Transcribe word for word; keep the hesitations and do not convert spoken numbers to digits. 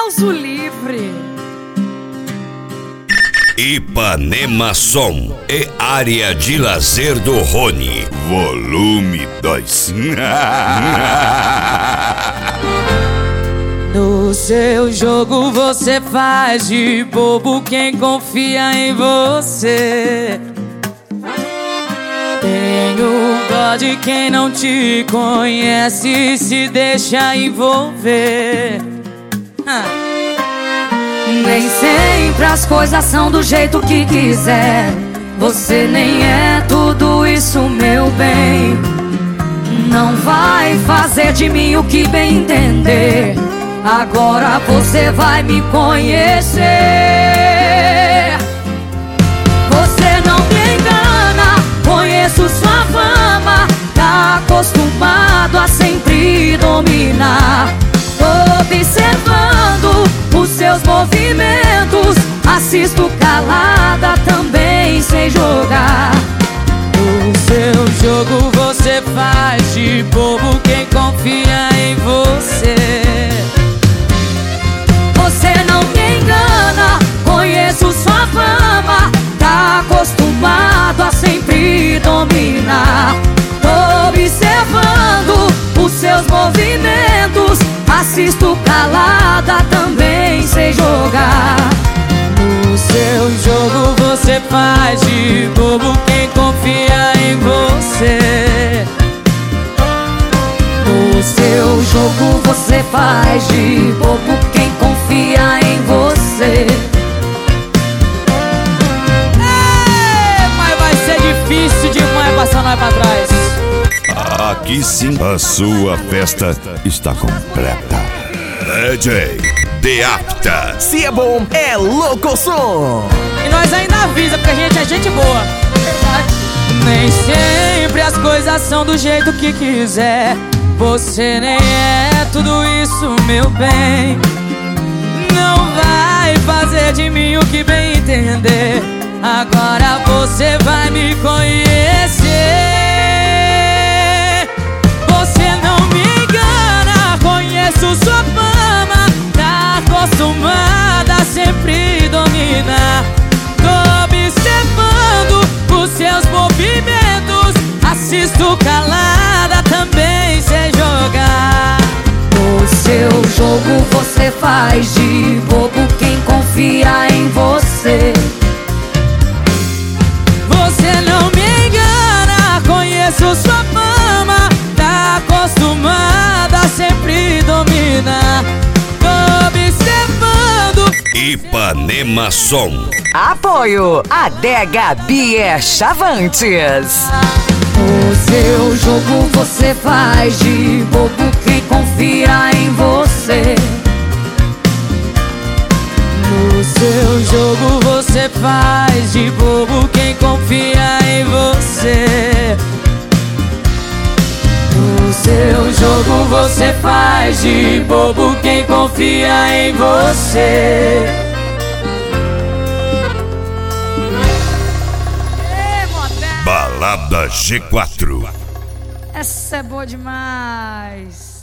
Deus o livre. Ipanema Som e área de lazer do Rony, volume dois. No seu jogo você faz de bobo quem confia em você. Tenho dó de quem não te conhece e se deixa envolver. ah. Nem sempre as coisas são do jeito que quiser. Você nem é tudo isso, meu bem. Não vai fazer de mim o que bem entender. Agora você vai me conhecer. Você não me engana, conheço sua fama. Tá acostumado a sempre dominar. Tô observando os seus movimentos, assisto calada, também sem jogar. O seu jogo você faz de bobo quem confia em você. Você não me engana, conheço sua fama. Tá acostumado a sempre dominar. Tô observando os seus movimentos, assisto calada, também sei jogar. No seu jogo você faz de bobo quem confia em você. No seu jogo você faz de bobo quem confia em você. Ei, mas vai ser difícil demais passar nós pra trás. Aqui sim, a sua festa está completa. D J Deapta. Se é bom, é louco som. E nós ainda avisa, porque a gente é gente boa. Nem sempre as coisas são do jeito que quiser. Você nem é tudo isso, meu bem. Não vai fazer de mim o que bem entender. Agora você vai me conhecer. Você não me engana, conheço sua fama. Tá acostumada a sempre dominar. Tô observando os seus movimentos, assisto calada, também sei jogar. O seu jogo você faz de bobo quem confia em você. Você não me engana, conheço sua fama. Tá acostumada a sempre dominar. Tô observando. Ipanema Som. Apoio Adega Beer Chavantes. O seu jogo você faz de bobo quem confia em você. No seu jogo você faz de bobo quem confia em você. No seu jogo você faz de bobo quem confia em você. Balada G quatro. Essa é boa demais.